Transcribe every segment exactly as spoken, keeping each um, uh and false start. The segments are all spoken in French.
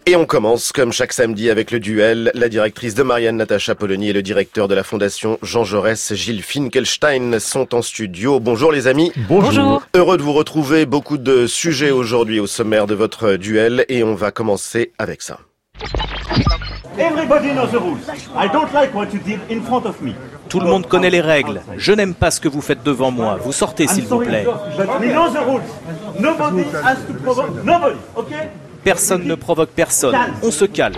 Et on commence, comme chaque samedi, avec le duel. La directrice de Marianne, Natacha Polony, et le directeur de la Fondation Jean Jaurès, Gilles Finkelstein, sont en studio. Bonjour les amis. Bonjour. Heureux de vous retrouver. Beaucoup de sujets aujourd'hui au sommaire de votre duel. Et on va commencer avec ça. Everybody knows the rules. I don't like what you did in front of me. Tout le monde connaît les règles. Je n'aime pas ce que vous faites devant moi. Vous sortez, s'il vous plaît. But we know the rules. Nobody has to provoke nobody, okay? Personne ne provoque personne. On se calme.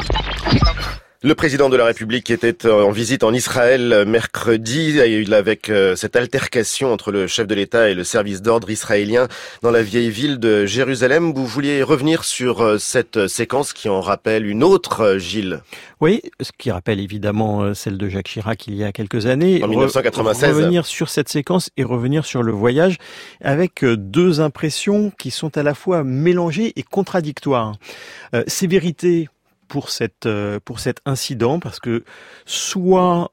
Le président de la République était en visite en Israël mercredi, avec cette altercation entre le chef de l'État et le service d'ordre israélien dans la vieille ville de Jérusalem. Vous vouliez revenir sur cette séquence qui en rappelle une autre, Gilles? Oui, ce qui rappelle évidemment celle de Jacques Chirac il y a quelques années. En dix-neuf cent quatre-vingt-seize. Revenir sur cette séquence et revenir sur le voyage avec deux impressions qui sont à la fois mélangées et contradictoires. Euh, sévérité pour cette pour cet incident, parce que soit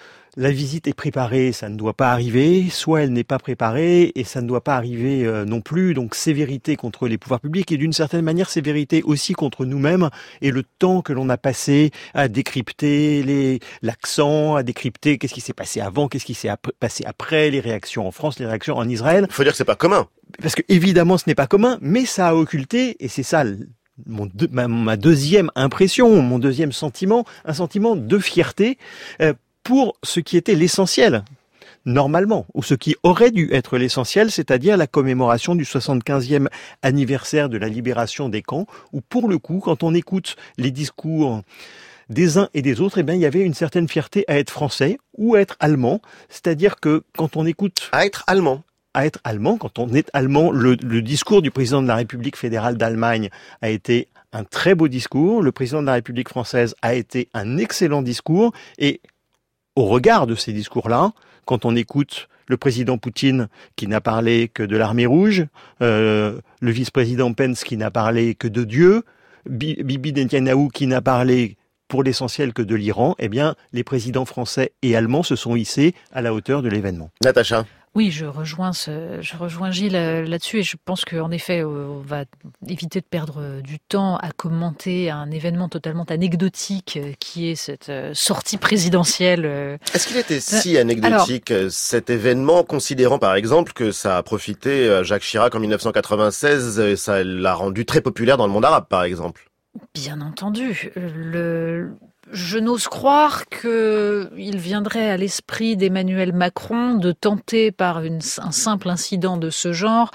la visite est préparée, ça ne doit pas arriver, soit elle n'est pas préparée et ça ne doit pas arriver euh, non plus. Donc sévérité contre les pouvoirs publics et d'une certaine manière sévérité aussi contre nous-mêmes et le temps que l'on a passé à décrypter les l'accent, à décrypter qu'est-ce qui s'est passé avant, qu'est-ce qui s'est ap- passé après, les réactions en France, les réactions en Israël. Il faut dire que c'est pas commun. Parce que évidemment ce n'est pas commun, mais ça a occulté, et c'est ça Mon deux, ma, ma deuxième impression, mon deuxième sentiment, un sentiment de fierté euh, pour ce qui était l'essentiel, normalement, ou ce qui aurait dû être l'essentiel, c'est-à-dire la commémoration du soixante-quinzième anniversaire de la libération des camps, où pour le coup, quand on écoute les discours des uns et des autres, eh bien, il y avait une certaine fierté à être français ou à être allemand, c'est-à-dire que quand on écoute... À être allemand. à être allemand, quand on est allemand, le, le discours du président de la République fédérale d'Allemagne a été un très beau discours, le président de la République française a été un excellent discours, et au regard de ces discours-là, quand on écoute le président Poutine qui n'a parlé que de l'armée rouge, euh, le vice-président Pence qui n'a parlé que de Dieu, Bibi Netanyahu qui n'a parlé pour l'essentiel que de l'Iran, eh bien, les présidents français et allemands se sont hissés à la hauteur de l'événement. Natacha. Oui, je rejoins ce, je rejoins Gilles là-dessus et je pense qu'en effet, on va éviter de perdre du temps à commenter un événement totalement anecdotique qui est cette sortie présidentielle. Est-ce qu'il était si anecdotique, Alors, cet événement, considérant par exemple que ça a profité à Jacques Chirac en dix-neuf cent quatre-vingt-seize et ça l'a rendu très populaire dans le monde arabe, par exemple? Bien entendu. Le... Je n'ose croire qu'il viendrait à l'esprit d'Emmanuel Macron de tenter par une, un simple incident de ce genre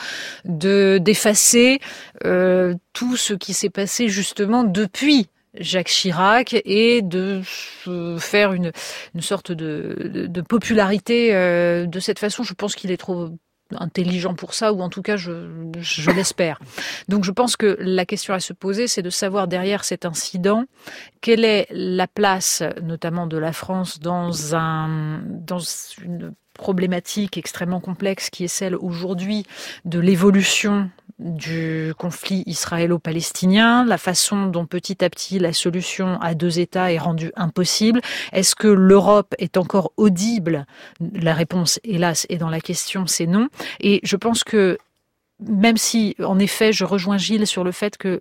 de d'effacer euh, tout ce qui s'est passé justement depuis Jacques Chirac et de faire une, une sorte de, de, de popularité euh, de cette façon. Je pense qu'il est trop intelligent pour ça, ou en tout cas je, je l'espère. Donc je pense que la question à se poser, c'est de savoir derrière cet incident, quelle est la place notamment de la France dans, un, dans une problématique extrêmement complexe qui est celle aujourd'hui de l'évolution du conflit israélo-palestinien, la façon dont petit à petit la solution à deux États est rendue impossible. Est-ce que l'Europe est encore audible? La réponse, hélas, est dans la question, c'est non. Et je pense que, même si, en effet, je rejoins Gilles sur le fait que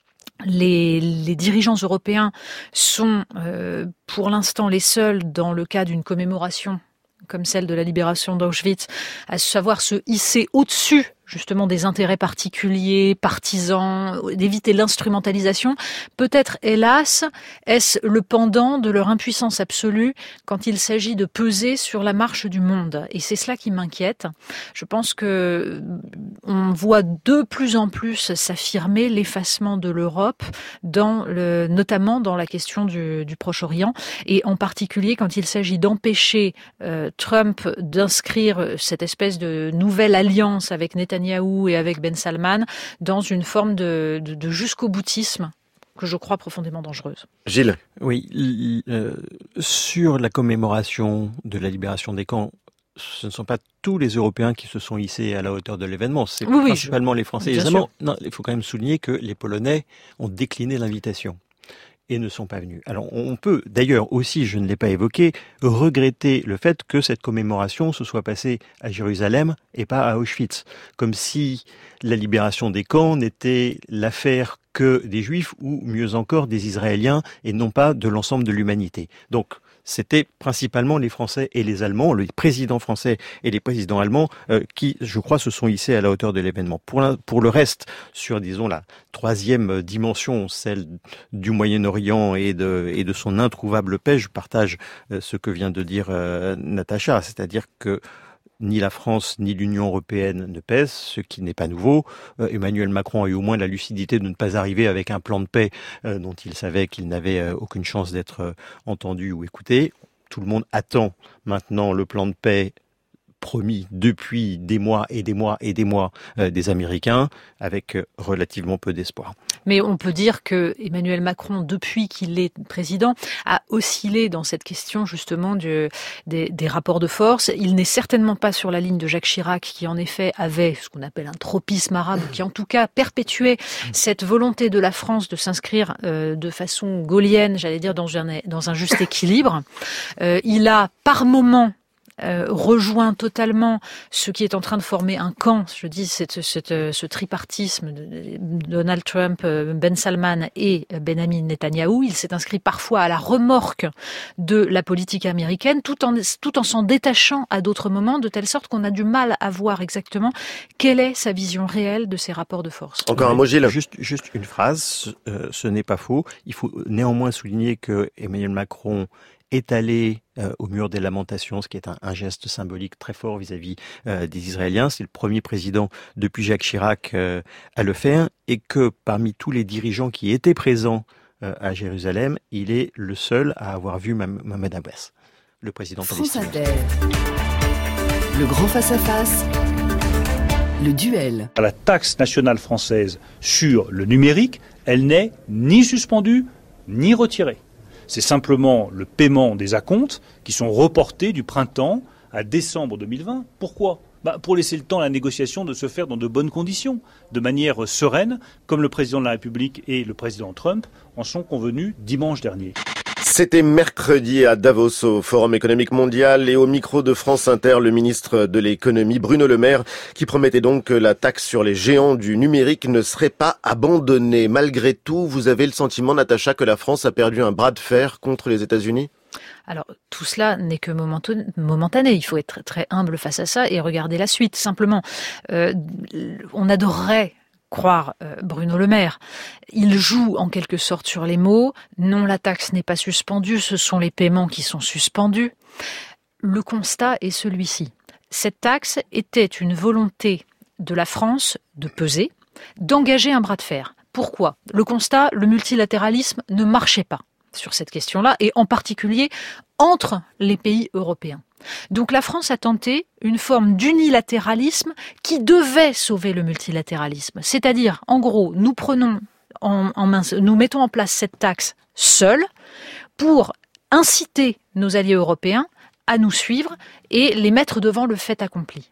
Les, les dirigeants européens sont, euh, pour l'instant, les seuls, dans le cas d'une commémoration comme celle de la libération d'Auschwitz, à savoir se hisser au-dessus justement des intérêts particuliers, partisans, d'éviter l'instrumentalisation. Peut-être, hélas, est-ce le pendant de leur impuissance absolue quand il s'agit de peser sur la marche du monde. Et c'est cela qui m'inquiète. Je pense que on voit de plus en plus s'affirmer l'effacement de l'Europe, dans le, notamment dans la question du, du Proche-Orient, et en particulier quand il s'agit d'empêcher euh, Trump d'inscrire cette espèce de nouvelle alliance avec Netanyahu et avec Ben Salman dans une forme de, de, de jusqu'au-boutisme que je crois profondément dangereuse. Gilles. Oui, euh, sur la commémoration de la libération des camps, ce ne sont pas tous les Européens qui se sont hissés à la hauteur de l'événement. C'est oui, principalement oui, je... les Français. Évidemment, non, il faut quand même souligner que les Polonais ont décliné l'invitation et ne sont pas venus. Alors on peut, d'ailleurs aussi, je ne l'ai pas évoqué, regretter le fait que cette commémoration se soit passée à Jérusalem et pas à Auschwitz. Comme si la libération des camps n'était l'affaire que des Juifs ou mieux encore des Israéliens et non pas de l'ensemble de l'humanité. Donc, c'était principalement les Français et les Allemands, les présidents français et les présidents allemands euh, qui, je crois, se sont hissés à la hauteur de l'événement. Pour, la, pour le reste, sur, disons, la troisième dimension, celle du Moyen-Orient et de, et de son introuvable paix, je partage euh, ce que vient de dire euh, Natacha, c'est-à-dire que ni la France ni l'Union européenne ne pèsent, ce qui n'est pas nouveau. Euh, Emmanuel Macron a eu au moins la lucidité de ne pas arriver avec un plan de paix euh, dont il savait qu'il n'avait euh, aucune chance d'être euh, entendu ou écouté. Tout le monde attend maintenant le plan de paix promis depuis des mois et des mois et des mois euh, des Américains, avec euh, relativement peu d'espoir. Mais on peut dire que Emmanuel Macron, depuis qu'il est président, a oscillé dans cette question justement du, des, des rapports de force. Il n'est certainement pas sur la ligne de Jacques Chirac, qui en effet avait ce qu'on appelle un tropisme arabe, qui en tout cas perpétuait cette volonté de la France de s'inscrire euh, de façon gaullienne, j'allais dire, dans un, dans un juste équilibre. Euh, il a par moments Euh, rejoint totalement ce qui est en train de former un camp, je dis, cette, cette, ce tripartisme de Donald Trump, Ben Salman et Benjamin Netanyahou. Il s'est inscrit parfois à la remorque de la politique américaine, tout en, tout en s'en détachant à d'autres moments, de telle sorte qu'on a du mal à voir exactement quelle est sa vision réelle de ces rapports de force. Encore un mot, Gilles. Juste, juste une phrase, euh, ce n'est pas faux. Il faut néanmoins souligner que Emmanuel Macron est allé euh, au mur des lamentations, ce qui est un, un geste symbolique très fort vis-à-vis euh, des Israéliens. C'est le premier président depuis Jacques Chirac euh, à le faire, et que parmi tous les dirigeants qui étaient présents euh, à Jérusalem, il est le seul à avoir vu Mahmoud Abbas, le président palestinien. France Inter. Le grand face-à-face. Le duel. La taxe nationale française sur le numérique, elle n'est ni suspendue ni retirée. C'est simplement le paiement des acomptes qui sont reportés du printemps à décembre deux mille vingt. Pourquoi ? Bah, pour laisser le temps à la négociation de se faire dans de bonnes conditions, de manière sereine, comme le président de la République et le président Trump en sont convenus dimanche dernier. C'était mercredi à Davos au Forum économique mondial, et au micro de France Inter, le ministre de l'économie Bruno Le Maire, qui promettait donc que la taxe sur les géants du numérique ne serait pas abandonnée. Malgré tout, vous avez le sentiment, Natacha, que la France a perdu un bras de fer contre les États-Unis ? Alors, tout cela n'est que momentané. Il faut être très humble face à ça et regarder la suite. Simplement, euh, on adorerait croire euh, Bruno Le Maire. Il joue en quelque sorte sur les mots. Non, la taxe n'est pas suspendue, ce sont les paiements qui sont suspendus. Le constat est celui-ci. Cette taxe était une volonté de la France de peser, d'engager un bras de fer. Pourquoi ? Le constat, le multilatéralisme ne marchait pas sur cette question-là, et en particulier entre les pays européens. Donc la France a tenté une forme d'unilatéralisme qui devait sauver le multilatéralisme. C'est-à-dire, en gros, nous prenons en, en main, nous mettons en place cette taxe seuls pour inciter nos alliés européens à nous suivre et les mettre devant le fait accompli.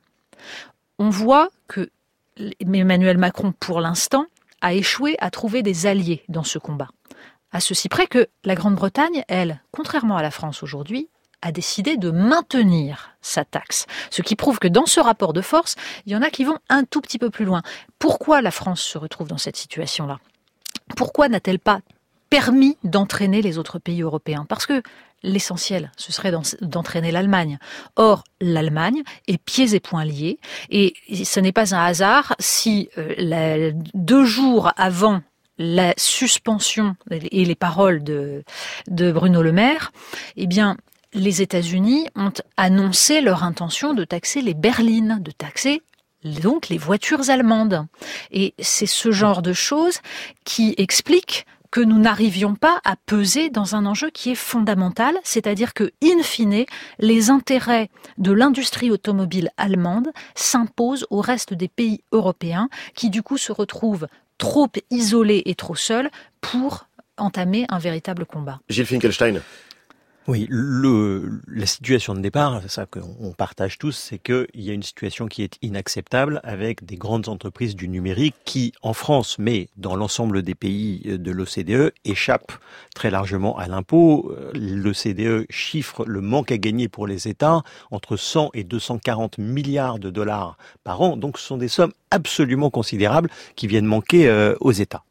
On voit que Emmanuel Macron, pour l'instant, a échoué à trouver des alliés dans ce combat. À ceci près que la Grande-Bretagne, elle, contrairement à la France aujourd'hui, a décidé de maintenir sa taxe. Ce qui prouve que dans ce rapport de force, il y en a qui vont un tout petit peu plus loin. Pourquoi la France se retrouve dans cette situation-là ? Pourquoi n'a-t-elle pas permis d'entraîner les autres pays européens ? Parce que l'essentiel, ce serait d'entraîner l'Allemagne. Or, l'Allemagne est pieds et poings liés, et ce n'est pas un hasard si euh, la, deux jours avant la suspension et les paroles de, de Bruno Le Maire, eh bien, les États-Unis ont annoncé leur intention de taxer les berlines, de taxer donc les voitures allemandes. Et c'est ce genre de choses qui explique que nous n'arrivions pas à peser dans un enjeu qui est fondamental, c'est-à-dire que, in fine, les intérêts de l'industrie automobile allemande s'imposent au reste des pays européens qui, du coup, se retrouvent trop isolés et trop seuls pour entamer un véritable combat. Gilles Finkelstein. Oui, le, la situation de départ, c'est ça qu'on partage tous, c'est qu'il y a une situation qui est inacceptable avec des grandes entreprises du numérique qui, en France, mais dans l'ensemble des pays de l'O C D E, échappent très largement à l'impôt. L'O C D E chiffre le manque à gagner pour les États entre cent et deux cent quarante milliards de dollars par an. Donc ce sont des sommes absolument considérables qui viennent manquer euh, aux États. Donc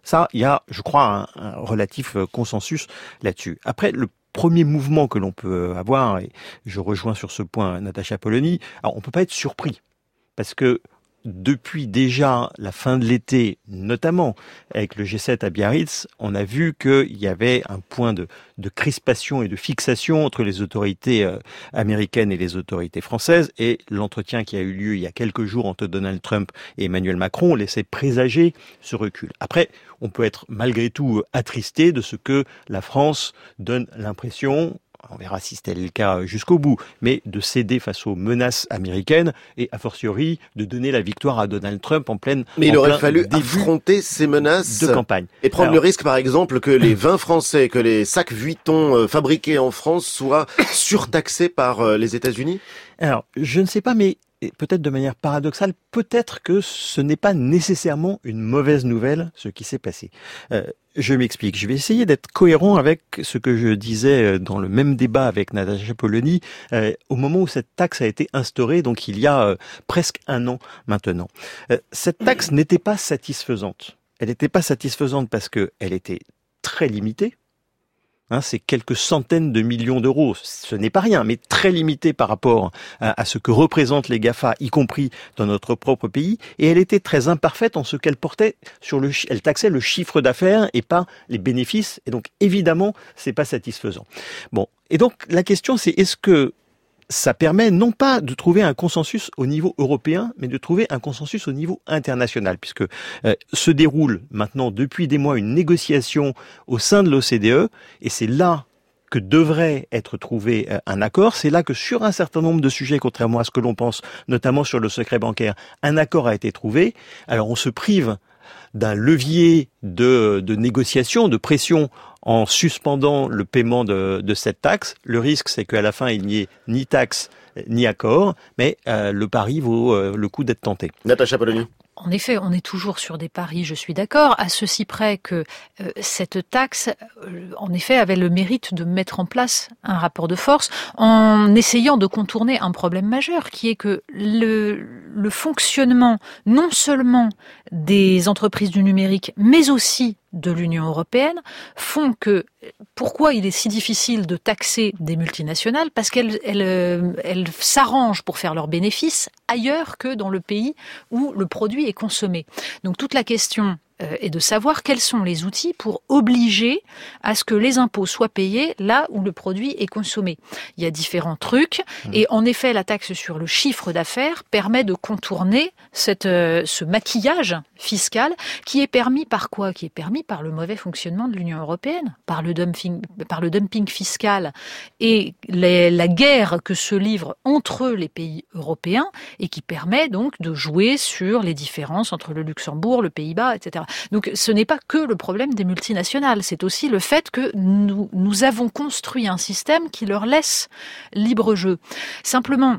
Ça, il y a, je crois, un, un relatif consensus là-dessus. Après, le premier mouvement que l'on peut avoir, et je rejoins sur ce point Natacha Polony, alors on peut pas être surpris, parce que depuis déjà la fin de l'été, notamment avec le G sept à Biarritz, on a vu qu'il y avait un point de, de crispation et de fixation entre les autorités euh, américaines et les autorités françaises, et l'entretien qui a eu lieu il y a quelques jours entre Donald Trump et Emmanuel Macron laissait présager ce recul. Après, on peut être malgré tout attristé de ce que la France donne l'impression, on verra si c'était le cas jusqu'au bout, mais de céder face aux menaces américaines et a fortiori de donner la victoire à Donald Trump en pleine Mais il en aurait fallu début affronter ces menaces de campagne et prendre Alors, le risque, par exemple, que les vins français, que les sacs Vuitton euh, fabriqués en France soient surtaxés par euh, les États-Unis. Alors, je ne sais pas, mais peut-être de manière paradoxale, peut-être que ce n'est pas nécessairement une mauvaise nouvelle, ce qui s'est passé. Euh, je m'explique. Je vais essayer d'être cohérent avec ce que je disais dans le même débat avec Natacha Polony euh, au moment où cette taxe a été instaurée, donc il y a euh, presque un an maintenant. Euh, cette taxe n'était pas satisfaisante. Elle n'était pas satisfaisante parce que elle était très limitée. Hein, c'est quelques centaines de millions d'euros, ce n'est pas rien, mais très limité par rapport à, à ce que représentent les GAFA, y compris dans notre propre pays, et elle était très imparfaite en ce qu'elle portait sur le, elle taxait le chiffre d'affaires et pas les bénéfices, et donc évidemment, c'est pas satisfaisant. Bon, et donc la question c'est est-ce que ça permet non pas de trouver un consensus au niveau européen, mais de trouver un consensus au niveau international, puisque euh, se déroule maintenant depuis des mois une négociation au sein de l'O C D E, et c'est là que devrait être trouvé euh, un accord. C'est là que sur un certain nombre de sujets, contrairement à ce que l'on pense, notamment sur le secret bancaire, un accord a été trouvé. Alors on se prive d'un levier de, de négociation, de pression en suspendant le paiement de, de cette taxe. Le risque, c'est qu'à la fin, il n'y ait ni taxe ni accord, mais euh, le pari vaut euh, le coup d'être tenté. Natacha Polony. En effet, on est toujours sur des paris, je suis d'accord, à ceci près que euh, cette taxe, euh, en effet, avait le mérite de mettre en place un rapport de force en essayant de contourner un problème majeur, qui est que le, le fonctionnement non seulement des entreprises du numérique, mais aussi de l'Union européenne, font que pourquoi il est si difficile de taxer des multinationales, parce qu'elles elles, elles s'arrangent pour faire leurs bénéfices ailleurs que dans le pays où le produit est consommé. Donc toute la question euh, est de savoir quels sont les outils pour obliger à ce que les impôts soient payés là où le produit est consommé. Il y a différents trucs, mmh. et en effet la taxe sur le chiffre d'affaires permet de contourner cette, euh, ce maquillage fiscal qui est permis par quoi ? Qui est permis par le mauvais fonctionnement de l'Union européenne, par le dumping, par le dumping fiscal et les, la guerre que se livre entre les pays européens et qui permet donc de jouer sur les différences entre le Luxembourg, le Pays-Bas, et cetera. Donc ce n'est pas que le problème des multinationales, c'est aussi le fait que nous, nous avons construit un système qui leur laisse libre jeu. Simplement,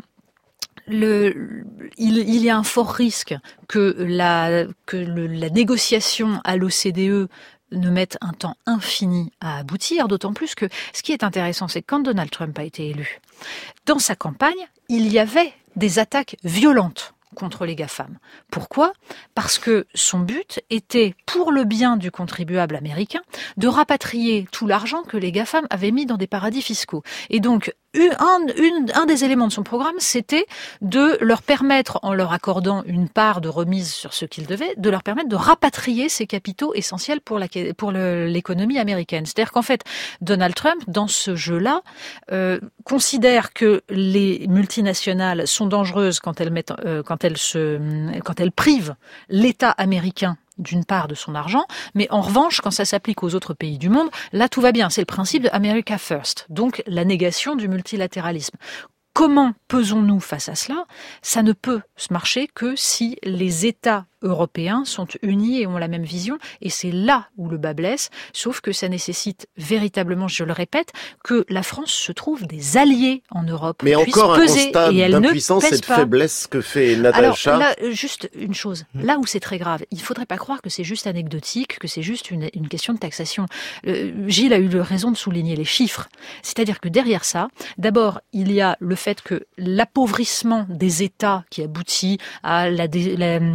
Le, il, il y a un fort risque que la, que le, la négociation à l'O C D E ne mette un temps infini à aboutir, d'autant plus que ce qui est intéressant, c'est que quand Donald Trump a été élu, dans sa campagne, il y avait des attaques violentes contre les GAFAM. Pourquoi ? Parce que son but était, pour le bien du contribuable américain, de rapatrier tout l'argent que les GAFAM avaient mis dans des paradis fiscaux. Et donc, Un, une, un des éléments de son programme, c'était de leur permettre, en leur accordant une part de remise sur ce qu'ils devaient, de leur permettre de rapatrier ces capitaux essentiels pour, la, pour le, l'économie américaine. C'est-à-dire qu'en fait, Donald Trump, dans ce jeu-là, euh, considère que les multinationales sont dangereuses quand elles, mettent, euh, quand elles, se, quand elles privent l'État américain d'une part de son argent, mais en revanche, quand ça s'applique aux autres pays du monde, là tout va bien. C'est le principe de America First, donc la négation du multilatéralisme. Comment pesons-nous face à cela ? Ça ne peut se marcher que si les États européens sont unis et ont la même vision, et c'est là où le bas blesse, sauf que ça nécessite véritablement, je le répète, que la France se trouve des alliés en Europe. Mais encore un peser, constat et elle d'impuissance ne et pèse de pas. faiblesse que fait Natacha. Alors là, juste une chose, là où c'est très grave, il ne faudrait pas croire que c'est juste anecdotique, que c'est juste une, une question de taxation. Euh, Gilles a eu raison de souligner les chiffres. C'est-à-dire que derrière ça, d'abord, il y a le fait que l'appauvrissement des États qui aboutit à la, la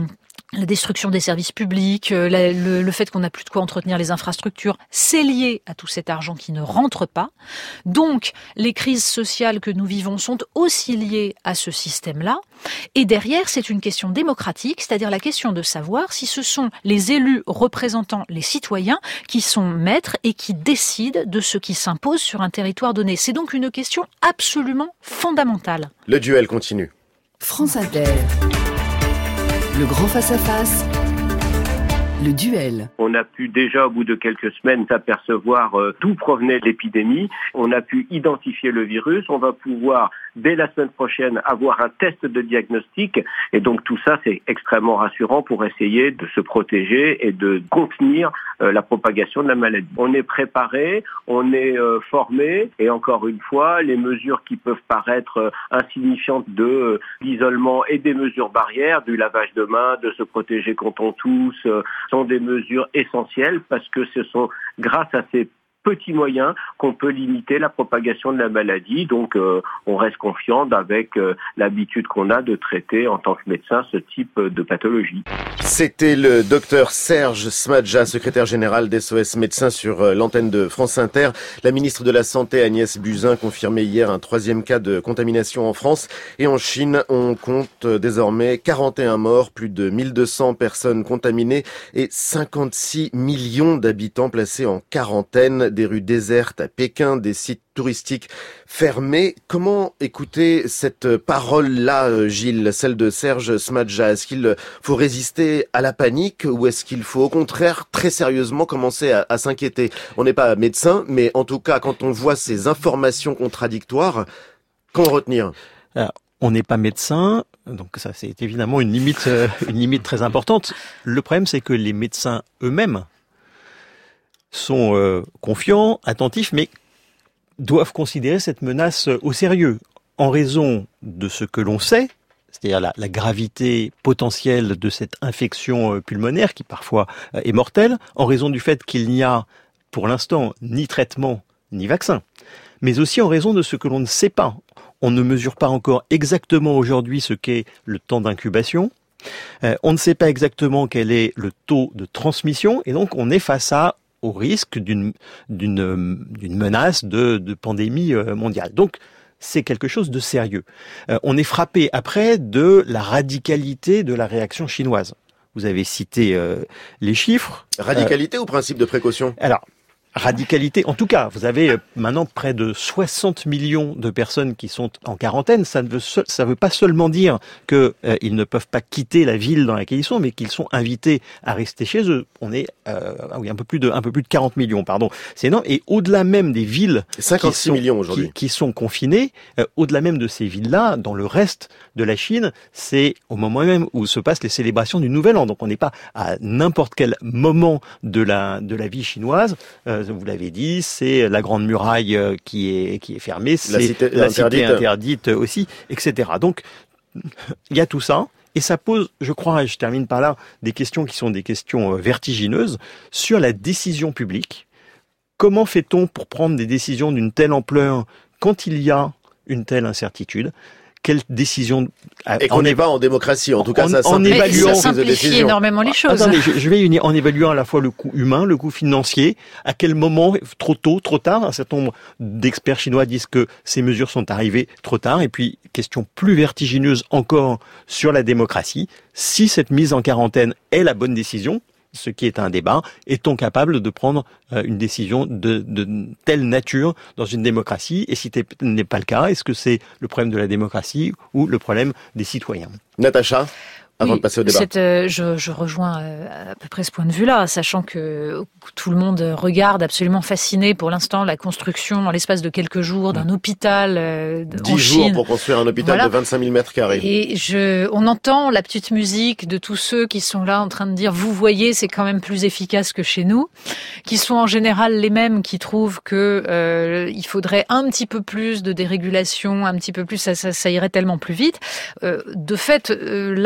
la destruction des services publics, euh, la, le, le fait qu'on n'a plus de quoi entretenir les infrastructures, c'est lié à tout cet argent qui ne rentre pas. Donc, les crises sociales que nous vivons sont aussi liées à ce système-là. Et derrière, c'est une question démocratique, c'est-à-dire la question de savoir si ce sont les élus représentant les citoyens qui sont maîtres et qui décident de ce qui s'impose sur un territoire donné. C'est donc une question absolument fondamentale. Le duel continue. France Inter. Le grand face-à-face, le duel. On a pu déjà, au bout de quelques semaines, s'apercevoir euh, d'où provenait l'épidémie. On a pu identifier le virus. On va pouvoir, dès la semaine prochaine, avoir un test de diagnostic. Et donc tout ça, c'est extrêmement rassurant pour essayer de se protéger et de contenir euh, la propagation de la maladie. On est préparé, on est euh, formé. Et encore une fois, les mesures qui peuvent paraître euh, insignifiantes de euh, l'isolement et des mesures barrières, du lavage de mains, de se protéger quand on tousse, euh, sont des mesures essentielles parce que ce sont grâce à ces petits moyens qu'on peut limiter la propagation de la maladie. Donc euh, on reste confiant avec euh, l'habitude qu'on a de traiter en tant que médecin ce type de pathologie. C'était le docteur Serge Smadja, secrétaire général d'S O S Médecins sur euh, l'antenne de France Inter. La ministre de la Santé Agnès Buzyn confirmait hier un troisième cas de contamination en France. Et en Chine, on compte désormais quarante et un morts, plus de mille deux cents personnes contaminées et cinquante-six millions d'habitants placés en quarantaine. Des rues désertes à Pékin, des sites touristiques fermés. Comment écouter cette parole-là, Gilles, celle de Serge Smadja? Est-ce qu'il faut résister à la panique ou est-ce qu'il faut au contraire très sérieusement commencer à, à s'inquiéter? On n'est pas médecin, mais en tout cas, quand on voit ces informations contradictoires, qu'en retenir? Alors, on n'est pas médecin, donc ça c'est évidemment une limite, euh, une limite très importante. Le problème, c'est que les médecins eux-mêmes sont euh, confiants, attentifs, mais doivent considérer cette menace au sérieux, en raison de ce que l'on sait, c'est-à-dire la, la gravité potentielle de cette infection pulmonaire qui parfois est mortelle, en raison du fait qu'il n'y a pour l'instant ni traitement ni vaccin, mais aussi en raison de ce que l'on ne sait pas. On ne mesure pas encore exactement aujourd'hui ce qu'est le temps d'incubation. Euh, on ne sait pas exactement quel est le taux de transmission, et donc on est face à au risque d'une d'une d'une menace de, de pandémie mondiale. Donc c'est quelque chose de sérieux. Euh, on est frappé après de la radicalité de la réaction chinoise. Vous avez cité euh, les chiffres. Radicalité euh, ou principe de précaution? Alors, radicalité, en tout cas, vous avez maintenant près de soixante millions de personnes qui sont en quarantaine. Ça ne veut, ça veut pas seulement dire qu'ils euh, ne peuvent pas quitter la ville dans laquelle ils sont, mais qu'ils sont invités à rester chez eux. On est, euh, ah oui, un peu plus de, un peu plus de quarante millions, pardon. C'est énorme. Et au-delà même des villes cinquante-six qui sont, millions aujourd'hui. Qui, qui sont confinées, euh, au-delà même de ces villes-là, dans le reste de la Chine, c'est au moment même où se passent les célébrations du Nouvel An. Donc on n'est pas à n'importe quel moment de la, de la vie chinoise. Euh, vous l'avez dit, c'est la Grande Muraille qui est qui est fermée, c'est la cité, la cité interdite aussi, et cetera. Donc il y a tout ça, et ça pose, je crois, et je termine par là, des questions qui sont des questions vertigineuses sur la décision publique. Comment fait-on pour prendre des décisions d'une telle ampleur quand il y a une telle incertitude? Quelle décision et qu'on n'est pas en démocratie, en tout cas, en, ça en évaluant, ça simplifie énormément les choses. Attendez, je, je vais unir, en évaluant à la fois le coût humain, le coût financier. À quel moment, trop tôt, trop tard? Un certain nombre d'experts chinois disent que ces mesures sont arrivées trop tard. Et puis, question plus vertigineuse encore sur la démocratie. Si cette mise en quarantaine est la bonne décision, ce qui est un débat, est-on capable de prendre une décision de, de telle nature dans une démocratie? Et si ce n'est pas le cas, est-ce que c'est le problème de la démocratie ou le problème des citoyens? Natacha, avant oui, de passer au débat. Cette, euh, je, je rejoins euh, à peu près ce point de vue-là, sachant que tout le monde regarde absolument fasciné pour l'instant la construction en l'espace de quelques jours d'un hôpital euh, en Chine. Dix jours pour construire un hôpital voilà. de vingt-cinq mille mètres carrés. Et je, on entend la petite musique de tous ceux qui sont là en train de dire, vous voyez, c'est quand même plus efficace que chez nous, qui sont en général les mêmes qui trouvent que euh, il faudrait un petit peu plus de dérégulation, un petit peu plus, ça, ça, ça irait tellement plus vite. Euh, de fait, euh, là en l'occurrence,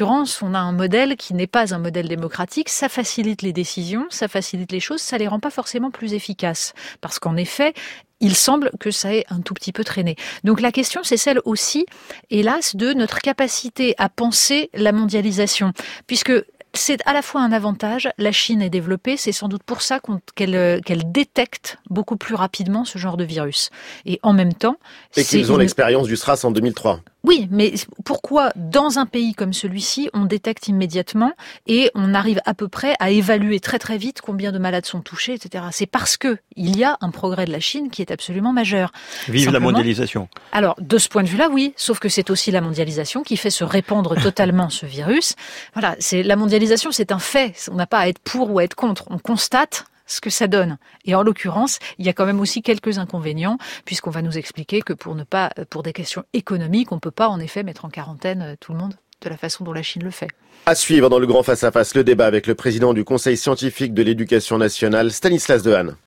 l'occurrence, on a un modèle qui n'est pas un modèle démocratique. Ça facilite les décisions, ça facilite les choses, ça les rend pas forcément plus efficaces. Parce qu'en effet, il semble que ça ait un tout petit peu traîné. Donc la question, c'est celle aussi, hélas, de notre capacité à penser la mondialisation. Puisque c'est à la fois un avantage, la Chine est développée, c'est sans doute pour ça qu'on, qu'elle, qu'elle détecte beaucoup plus rapidement ce genre de virus. Et en même temps... Et qu'ils ont une... l'expérience du SRAS en deux mille trois. Oui, mais pourquoi dans un pays comme celui-ci, on détecte immédiatement et on arrive à peu près à évaluer très très vite combien de malades sont touchés, et cetera. C'est parce que il y a un progrès de la Chine qui est absolument majeur. Vive Simplement, la mondialisation. Alors, de ce point de vue-là, oui, sauf que c'est aussi la mondialisation qui fait se répandre totalement ce virus. Voilà, c'est la mondialisation, c'est un fait. On n'a pas à être pour ou à être contre. On constate ce que ça donne. Et en l'occurrence, il y a quand même aussi quelques inconvénients, puisqu'on va nous expliquer que pour ne pas, pour des questions économiques, on ne peut pas en effet mettre en quarantaine tout le monde de la façon dont la Chine le fait. À suivre dans le grand face-à-face, le débat avec le président du Conseil scientifique de l'éducation nationale, Stanislas Dehaene.